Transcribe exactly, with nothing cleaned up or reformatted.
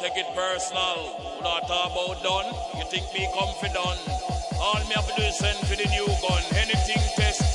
take it personal. We not talk about done. You think me confident? All me have to do is send for the new gun. Anything test